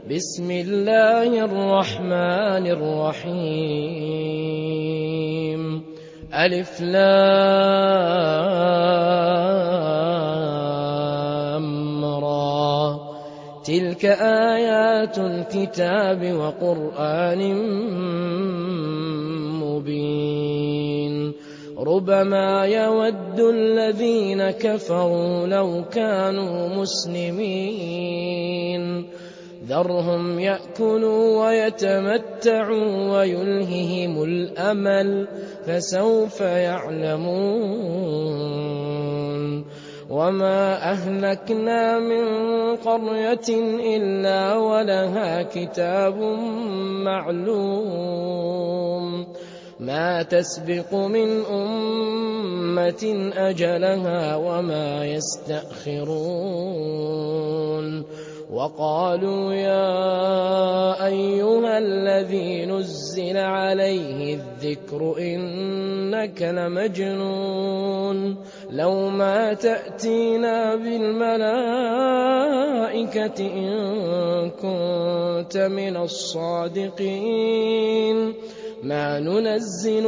بسم الله الرحمن الرحيم ألف لام را تلك آيات الكتاب وقرآن مبين ربما يود الذين كفروا لو كانوا مسلمين ذرهم يأكلوا ويتمتعوا ويلههم الأمل فسوف يعلمون وما أهلكنا من قرية إلا ولها كتاب معلوم ما تسبق من أمة أجلها وما يستأخرون وقالوا يا أيها الذي نزل عليه الذكر إنك لمجنون لو ما تأتينا بالملائكة إن كنت من الصادقين ما ننزل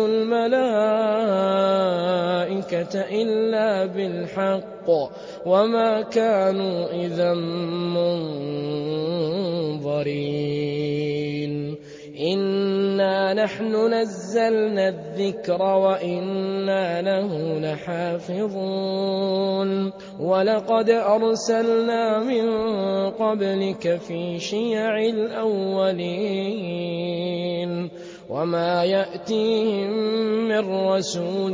الملائكة إلا بالحق وما كانوا إذا منظرين إنا نحن نزلنا الذكر وإنا له لحافظون ولقد أرسلنا من قبلك في شيع الأولين وما يأتيهم من رسول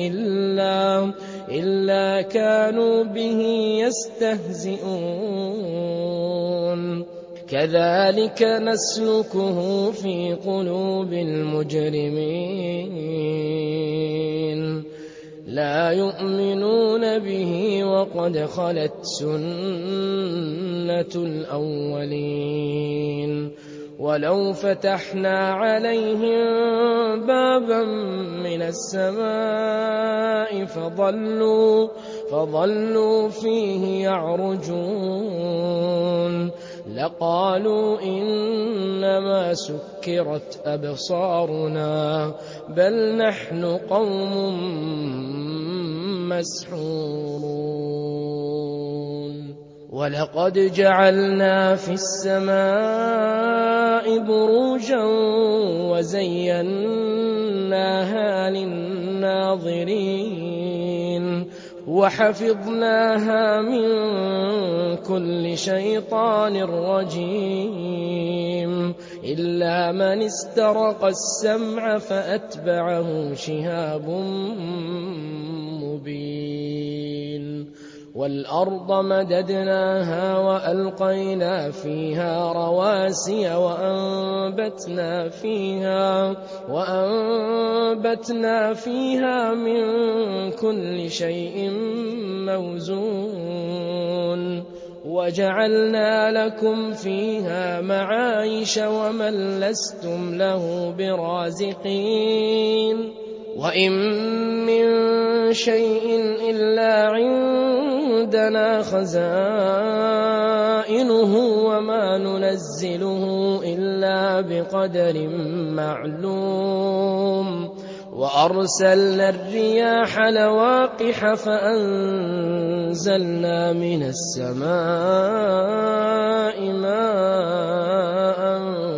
إلا كانوا به يستهزئون كذلك نسلكه في قلوب المجرمين لا يؤمنون به وقد خلت سنة الأولين ولو فتحنا عليهم بابا من السماء فظلوا فيه يعرجون لقالوا إنما سكرت أبصارنا بل نحن قوم مسحورون ولقد جعلنا في السماء بروجا وزيناها للناظرين وحفظناها من كل شيطان رجيم إلا من استرق السمع فأتبعه شهاب مبين والأرض مددناها وألقينا فيها رواسي وأنبتنا فيها من كل شيء موزون وجعلنا لكم فيها معايش ومن لستم له برازقين وإن من شيء إلا عندنا خزائنه وما ننزله إلا بقدر معلوم وأرسلنا الرياح لواقح فأنزلنا من السماء ماء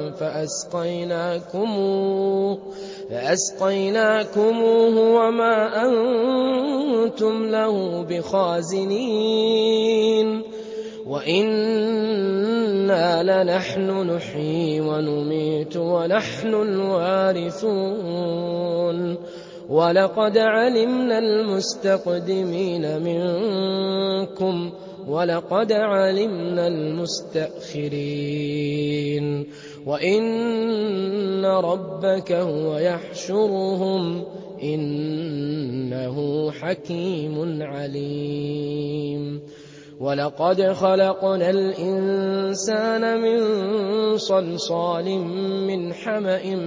فأسقيناكموه وما أنتم له بخازنين وإنا لنحن نحيي ونميت ونحن الوارثون ولقد علمنا المستقدمين منكم ولقد علمنا المستأخرين وإن ربك هو يحشرهم إنه حكيم عليم ولقد خلقنا الإنسان من صلصال من حمأ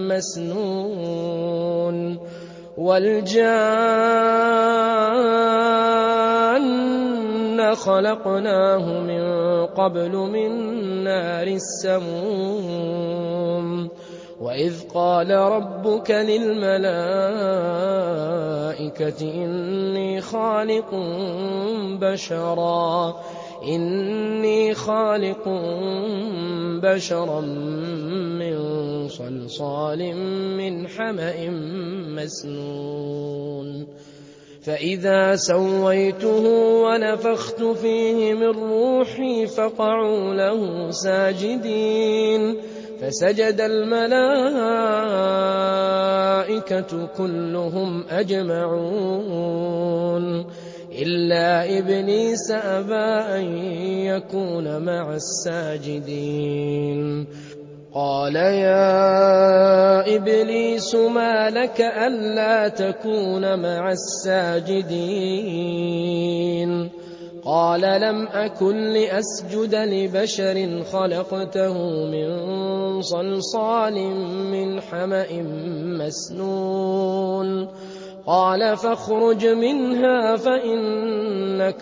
مسنون والجان إنا خلقناه من قبل من نار السموم وإذ قال ربك للملائكة إني خالق بشرا من صلصال من حمأ مسنون فإذا سويته ونفخت فيه من روحي فقعوا له ساجدين فسجد الملائكة كلهم أجمعون إلا إبليس أبى أن يكون مع الساجدين قال يا إبليس ما لك ألا تكون مع الساجدين قال لم أكن لأسجد لبشر خلقته من صلصال من حمأ مسنون قال فاخرج منها فإنك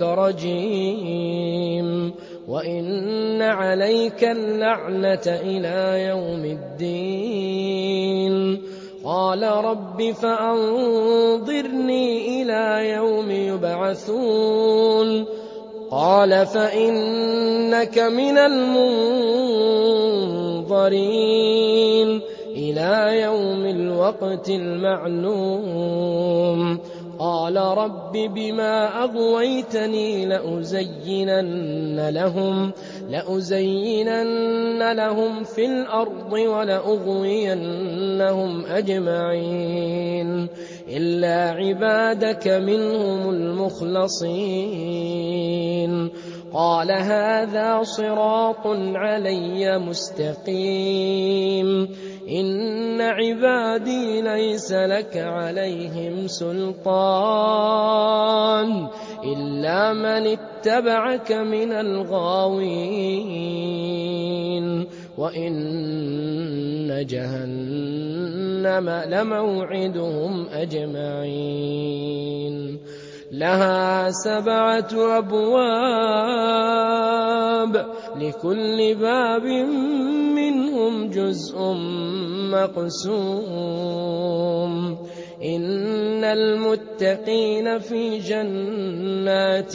رجيم وإن عليك اللعنة إلى يوم الدين قال رب فأنظرني إلى يوم يبعثون قال فإنك من المنظرين إلى يوم الوقت المعلوم قال رب بما أغويتني لأزينن لهم في الأرض ولأغوينهم أجمعين إلا عبادك منهم المخلصين قال هذا صراط علي مستقيم إن عبادي ليس لك عليهم سلطان إلا من اتبعك من الغاوين وإن جهنم لموعدهم أجمعين لها 7 أبواب لكل باب منهم جزء مقسوم إن المتقين في جنات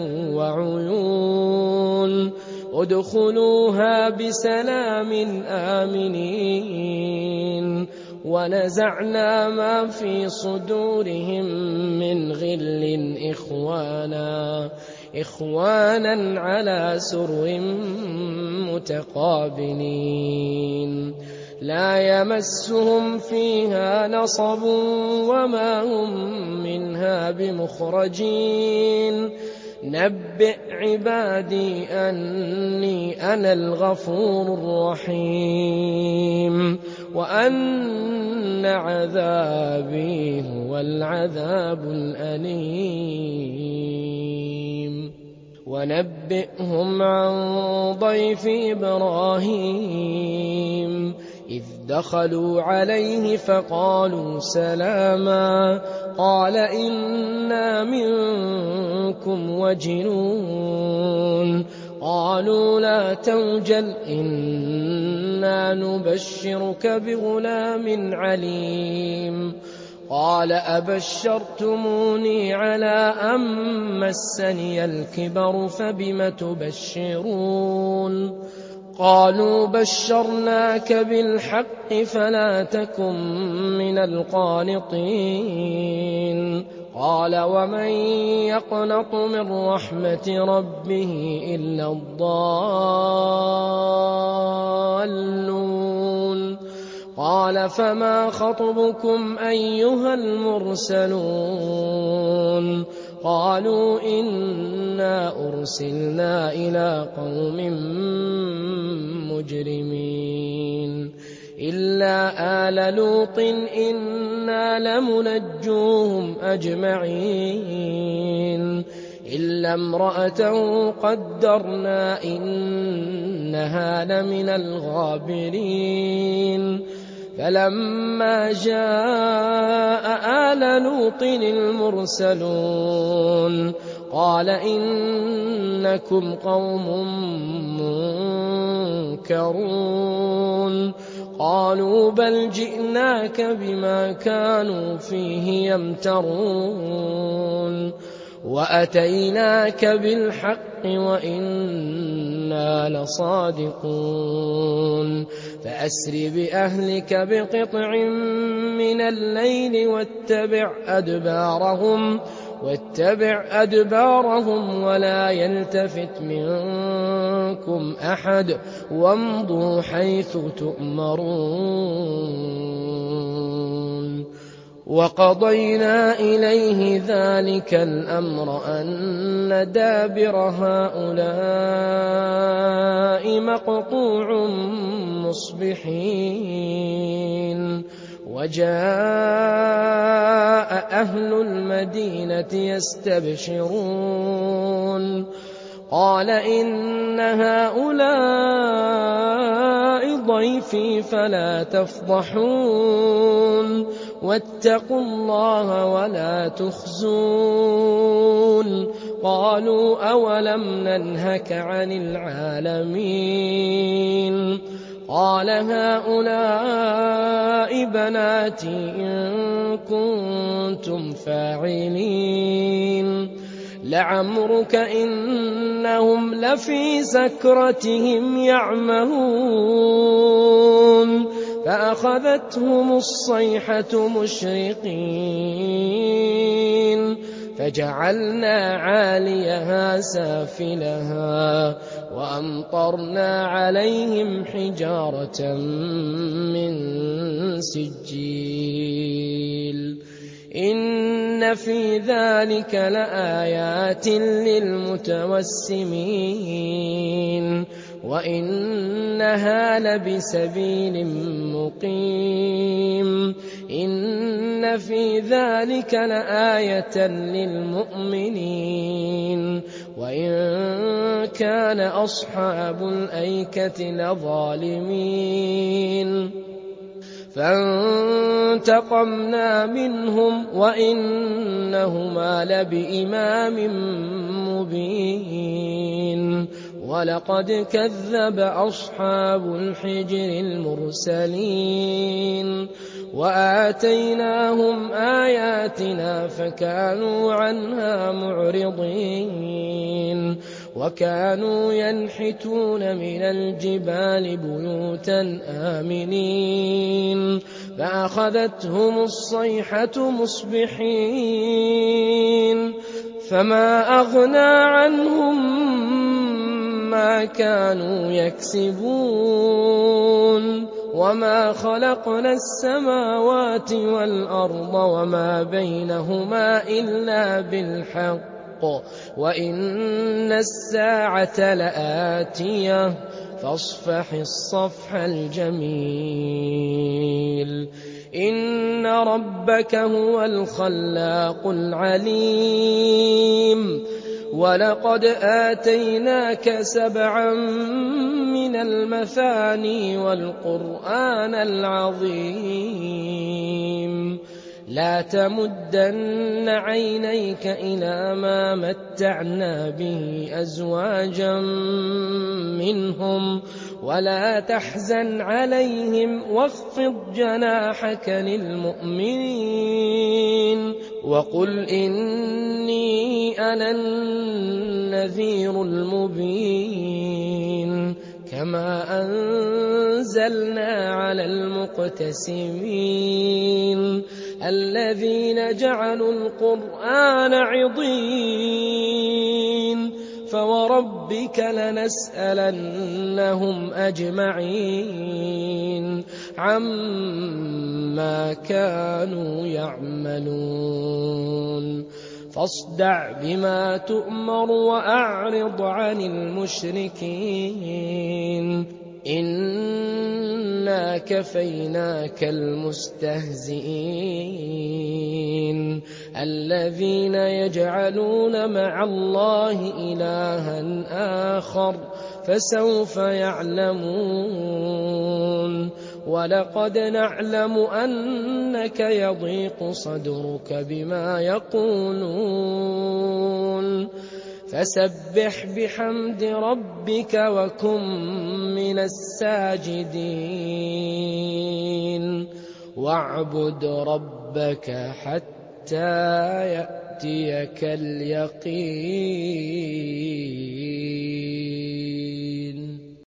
وعيون ادخلوها بسلام آمنين ونزعنا ما في صدورهم من غل إخوانا على سرر متقابلين لا يمسهم فيها نصب وما هم منها بمخرجين نبئ عبادي أني أنا الغفور الرحيم وأن عذابي هو العذاب الأليم ونبئهم عن ضيف إبراهيم إذ دخلوا عليه فقالوا سلاما قال إنا منكم وجلون قالوا لا توجل إنا نبشرك بغلام عليم قال أبشرتموني على أن مسني الكبر فبم تبشرون قالوا بشرناك بالحق فلا تكن من القانطين قال ومن يقنط من رحمة ربه إلا الضالون قال فما خطبكم أيها المرسلون قالوا إنا أرسلنا إلى قوم مجرمين إلا آل لوط إنا لمنجوهم أجمعين إلا امرأته قدرنا إنها لمن الغابرين فلما جاء آل لوط المرسلون قال إنكم قوم منكرون قالوا بل جئناك بما كانوا فيه يمترون وأتيناك بالحق وإنا لصادقون فأسر بأهلك بقطع من الليل واتبع أدبارهم ولا يلتفت منكم أحد وامضوا حيث تؤمرون وقضينا إليه ذلك الأمر أن دابر هؤلاء مقطوع مصبحين وجاء أهل المدينة يستبشرون قال إن هؤلاء ضيفي فلا تفضحون واتقوا الله ولا تخزون قالوا أولم ننهك عن العالمين قال هؤلاء بناتي إن كنتم فاعلين لعمرك إنهم لفي سكرتهم يعمهون فأخذتهم الصيحة مشرقين فجعلنا عاليها سافلها وأمطرنا عليهم حجارة من سجيل إن في ذلك لآيات للمتوسمين وإنها لبسبيل مقيم إن في ذلك لآية للمؤمنين وإن كان أصحاب الأيكة لظالمين فانتقمنا منهم وإنهما لبإمام مبين ولقد كذب أصحاب الحجر المرسلين وآتيناهم آياتنا فكانوا عنها معرضين وكانوا ينحتون من الجبال بيوتا آمنين فأخذتهم الصيحة مصبحين فما أغنى عنهم ما كانوا يكسبون وما خلقنا السماوات والأرض وما بينهما إلا بالحق وإن الساعة لآتية فاصفح الصفح الجميل إن ربك هو الخلاق العليم ولقد آتيناك 7 من المثاني والقرآن العظيم لا تمدن عينيك إلى ما متعنا به أزواجا منهم ولا تحزن عليهم واخفض جناحك للمؤمنين وقل إني أنا النذير المبين كما أنزلنا على المقتسمين الذين جعلوا القرآن عضين فوربك لنسألنهم أجمعين عما كانوا يعملون فاصدع بما تؤمر وأعرض عن المشركين إنا كفيناك المستهزئين الذين يجعلون مع الله إلها آخر فسوف يعلمون ولقد نعلم أنك يضيق صدرك بما يقولون فسبح بحمد ربك وكن من الساجدين واعبد ربك حتى يأتيك اليقين.